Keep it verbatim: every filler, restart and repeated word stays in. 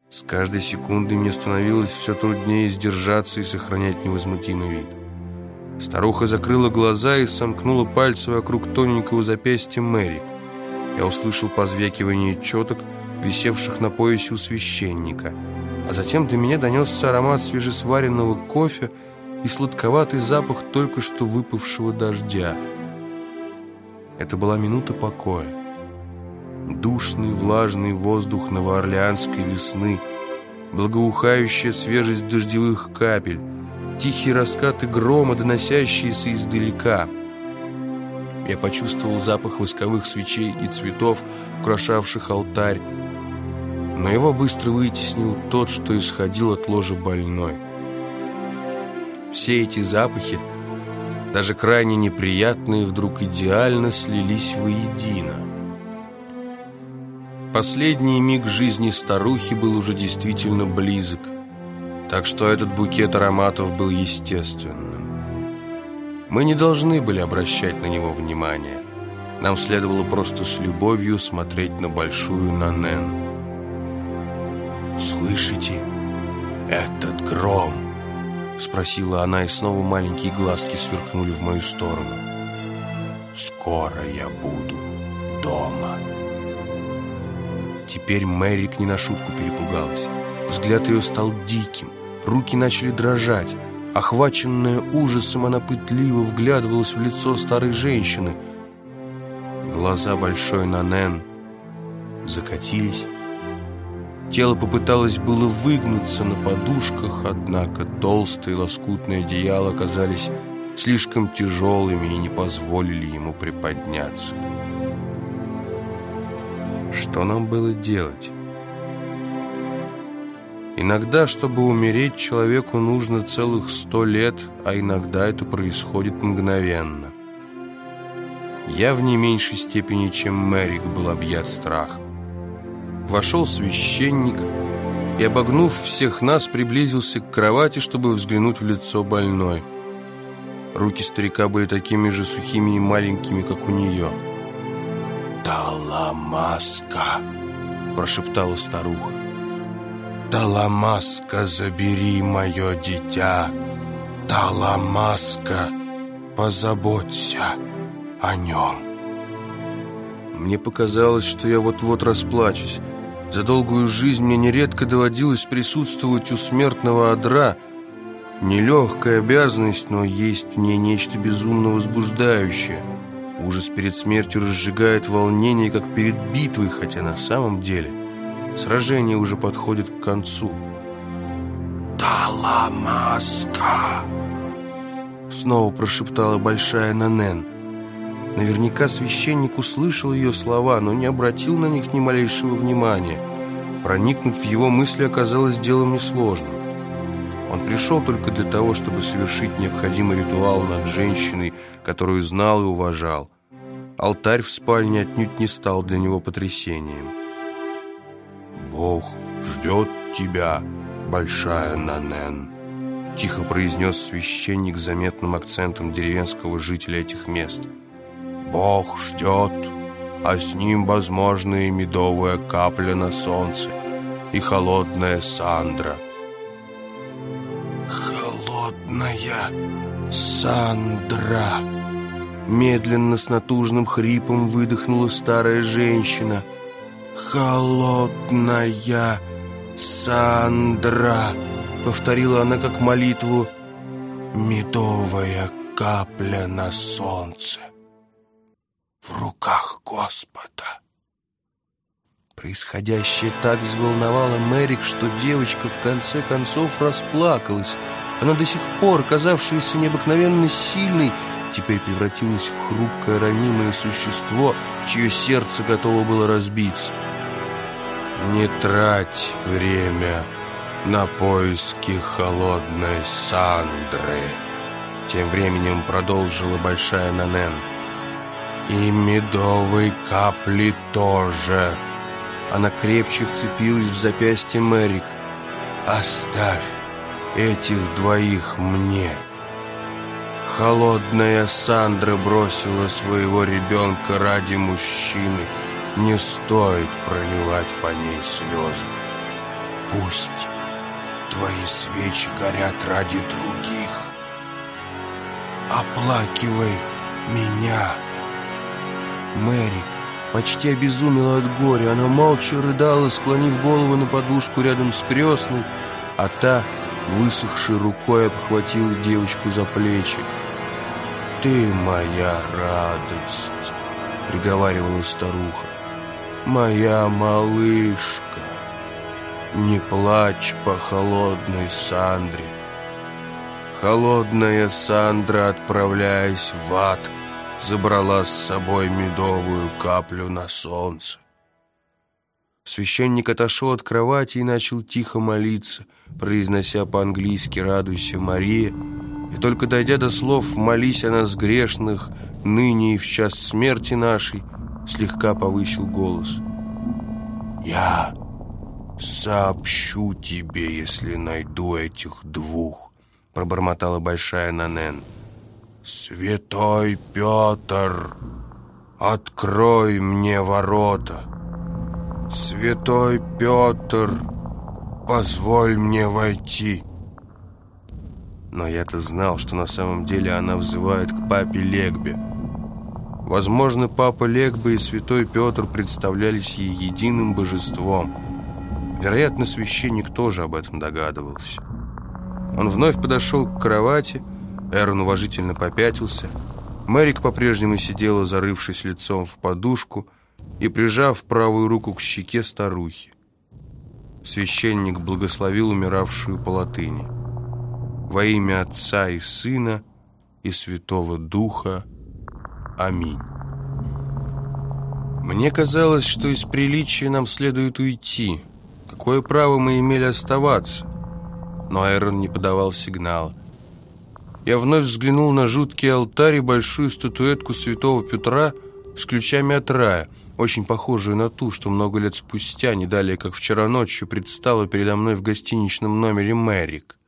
С каждой секундой мне становилось все труднее сдержаться и сохранять невозмутимый вид. Старуха закрыла глаза и сомкнула пальцы вокруг тоненького запястья Мэри. Я услышал позвякивание четок, висевших на поясе у священника, а затем до меня донесся аромат свежесваренного кофе и сладковатый запах только что выпавшего дождя. Это была минута покоя. Душный, влажный воздух новоорлеанской весны, благоухающая свежесть дождевых капель, тихие раскаты грома, доносящиеся издалека. Я почувствовал запах восковых свечей и цветов, украшавших алтарь, но его быстро вытеснил тот, что исходил от ложа больной. Все эти запахи, даже крайне неприятные, вдруг идеально слились воедино. Последний миг жизни старухи был уже действительно близок, так что этот букет ароматов был естественным. Мы не должны были обращать на него внимания. Нам следовало просто с любовью смотреть на большую Нанен. «Слышите этот гром?» — спросила она, и снова маленькие глазки сверкнули в мою сторону. «Скоро я буду дома». Теперь Мэрик не на шутку перепугалась. Взгляд ее стал диким, руки начали дрожать. Охваченная ужасом, она пытливо вглядывалась в лицо старой женщины. Глаза большой Нанен закатились. Тело попыталось было выгнуться на подушках, однако толстые лоскутные одеяла оказались слишком тяжелыми и не позволили ему приподняться. Что нам было делать? Иногда, чтобы умереть, человеку нужно целых сто лет, а иногда это происходит мгновенно. Я в не меньшей степени, чем Мэрик, был объят страхом. Вошел священник и, обогнув всех нас, приблизился к кровати, чтобы взглянуть в лицо больной. Руки старика были такими же сухими и маленькими, как у нее. «Таламаска!» – прошептала старуха. «Таламаска, забери мое дитя! Таламаска, позаботься о нем!» Мне показалось, что я вот-вот расплачусь. За долгую жизнь мне нередко доводилось присутствовать у смертного одра. Нелегкая обязанность, но есть в ней нечто безумно возбуждающее. Ужас перед смертью разжигает волнение, как перед битвой, хотя на самом деле сражение уже подходит к концу. «Таламаска!» снова прошептала большая Нанен. Наверняка священник услышал ее слова, но не обратил на них ни малейшего внимания. Проникнуть в его мысли оказалось делом несложным. Он пришел только для того, чтобы совершить необходимый ритуал над женщиной, которую знал и уважал. Алтарь в спальне отнюдь не стал для него потрясением. «Бог ждет тебя, большая Нанен», — тихо произнес священник с заметным акцентом деревенского жителя этих мест. «Бог ждет, а с ним, возможно, и медовая капля на солнце, и холодная Сандра». «Холодная Сандра!» Медленно, с натужным хрипом выдохнула старая женщина. «Холодная Сандра!» Повторила она как молитву. «Медовая капля на солнце в руках Господа». Происходящее так взволновало Мэрик, что девочка в конце концов расплакалась. Она, до сих пор казавшаяся необыкновенно сильной, теперь превратилась в хрупкое ранимое существо, чье сердце готово было разбиться. «Не трать время на поиски холодной Сандры», тем временем продолжила большая Нанен. «И медовой капли тоже». Она крепче вцепилась в запястье Мэрик. «Оставь этих двоих мне». Холодная Сандра бросила своего ребенка ради мужчины. Не стоит проливать по ней слезы. Пусть твои свечи горят ради других. Оплакивай меня. Мэрик почти обезумела от горя. Она молча рыдала, склонив голову на подушку рядом с крестной, а та, высохшей рукой, обхватила девочку за плечи. «Ты моя радость», — приговаривала старуха, — «моя малышка, не плачь по холодной Сандре. Холодная Сандра, отправляясь в ад, забрала с собой медовую каплю на солнце». Священник отошел от кровати и начал тихо молиться, произнося по-английски «Радуйся, Мария», и только дойдя до слов «Молись о нас грешных, ныне и в час смерти нашей», слегка повысил голос. «Я сообщу тебе, если найду этих двух», — пробормотала большая Нанен. «Святой Петр, открой мне ворота. Святой Петр, позволь мне войти». Но я-то знал, что на самом деле она взывает к папе Легбе. Возможно, папа Легбе и святой Петр представлялись ей единым божеством. Вероятно, священник тоже об этом догадывался. Он вновь подошел к кровати, Эрон уважительно попятился. Мэрик по-прежнему сидела, зарывшись лицом в подушку и прижав правую руку к щеке старухи. Священник благословил умиравшую по латыни. «Во имя Отца и Сына и Святого Духа. Аминь». Мне казалось, что из приличия нам следует уйти. Какое право мы имели оставаться? Но Айрон не подавал сигнала. Я вновь взглянул на жуткий алтарь и большую статуэтку святого Петра с ключами от рая, очень похожую на ту, что много лет спустя, не далее как вчера ночью, предстала передо мной в гостиничном номере Мэрик.